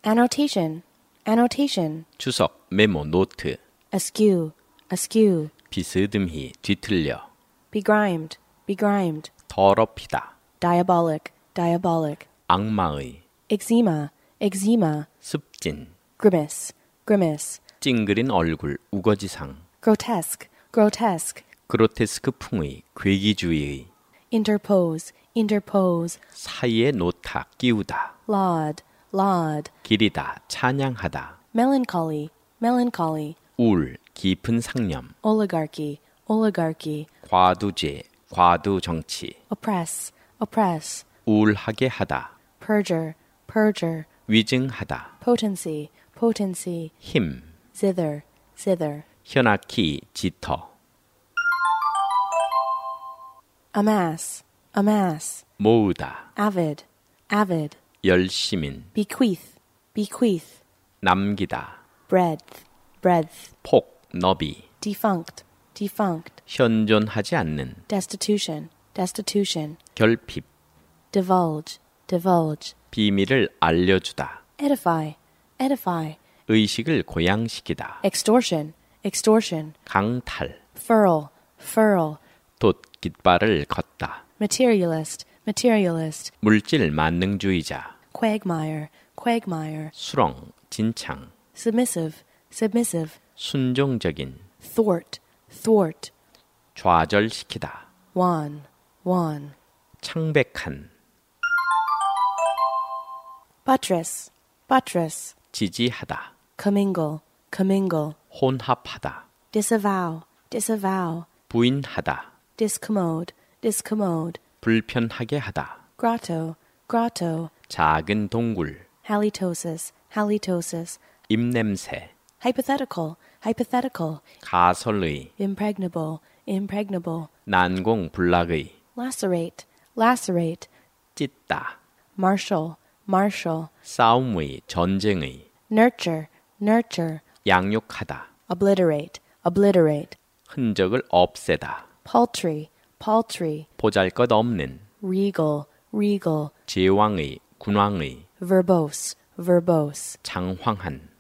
annotation, annotation, 추석 메모 노트 askew, askew, 비스듬히 뒤틀려 begrimed, begrimed, 더럽히다 diabolic, diabolic, 악마의 eczema, eczema, 습진 grimace, grimace, 찡그린 얼굴 우거지상 grotesque, grotesque, 그로테스크풍의 괴기주의의 interpose, interpose, 사이에 놓다 끼우다 laud, laud, 기리다 찬양하다 melancholy, melancholy, 울 깊은 상념 oligarchy, oligarchy, 과두제 과두정치 oppress, oppress, 우울하게 하다 perjure, perjure, 위증하다 potency, potency, 힘 zither, zither, 현악히 짙어 amass, amass, 모으다 avid, avid, 열시민 bequeath, bequeath, 남기다 breadth, breadth, 폭 너비 defunct, defunct, 현존하지 않는 destitution, destitution, 결핍 divulge, divulge, 비밀을 알려주다 edify, edify, 의식을 고양시키다 extortion, extortion, 강탈 furl, furl, 돛 깃발을 걷다 materialist, materialist, 물질 만능주의자 quagmire, quagmire, 수렁 진창 submissive, submissive, 순종적인 thwart, thwart, 좌절시키다 wan, wan, 창백한 buttress, buttress, 지지하다 commingle, commingle, 혼합하다 disavow, disavow, 부인하다 discommode, discommode, 불편하게 하다 grotto, grotto, 작은 동굴 halitosis, halitosis, 입냄새 hypothetical, hypothetical, 가설의 impregnable, impregnable, 난공불락의 lacerate, lacerate, 찢다 martial, martial, 싸움의 전쟁의 nurture, nurture, 양육하다 obliterate, obliterate, 흔적을 없애다 paltry, paltry, 보잘것없는 regal, regal, 제왕의 군왕의 verbose, verbose, 장황한